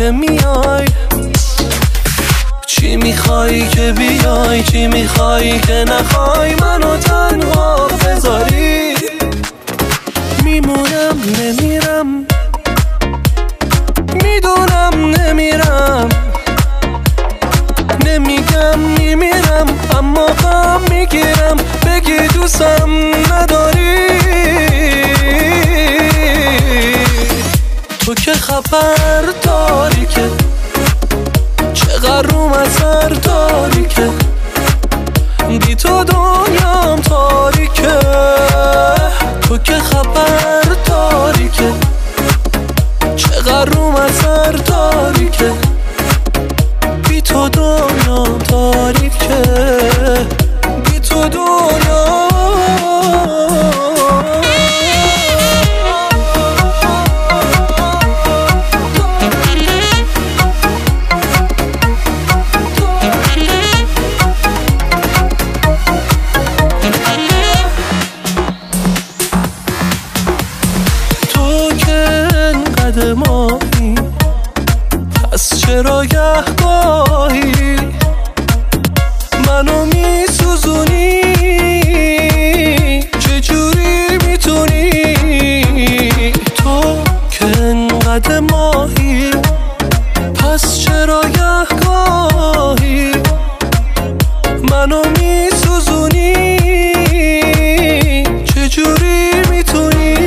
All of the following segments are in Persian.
نمیای؟ چی میخوایی که بیای؟ چی میخوایی که نخوای منو تنها بذاری؟ میمونم نمیرم، میدونم نمیرم، نمیگم میمیرم اما غم میگیرم بگی دوستم نداری. تو که خبر داری که چقدر روم اثر داری که بی تو دنیام تاریکه. تو که خبر داری که چقدر روم اثر داری که بی تو دنیام تاریکه، بی تو دنیام. ماهی پس چرا گهگاهی منو میسوزونی؟ چجوری میتونی؟ تو که انقدر ماهی پس چرا گهگاهی منو میسوزونی؟ چجوری میتونی؟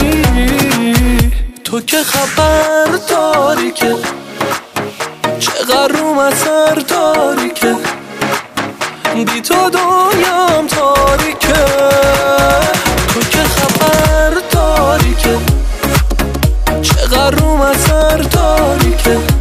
تو که خبر داری که چقدر روم اثر داری که بی تو دنیام تاریکه. تو که خبر داری که چقدر روم اثر داری که